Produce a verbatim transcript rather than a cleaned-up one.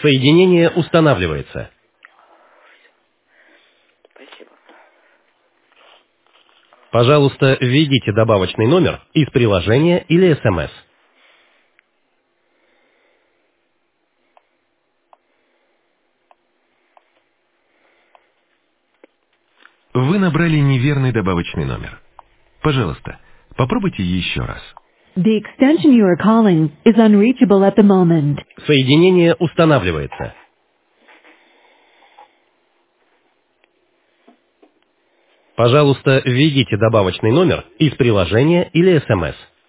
Соединение устанавливается. Спасибо. Пожалуйста, введите добавочный номер из приложения или СМС. Вы набрали неверный добавочный номер. Пожалуйста, попробуйте еще раз. The extension you are calling is unreachable at the moment. Соединение устанавливается. Пожалуйста, введите добавочный номер из приложения или СМС.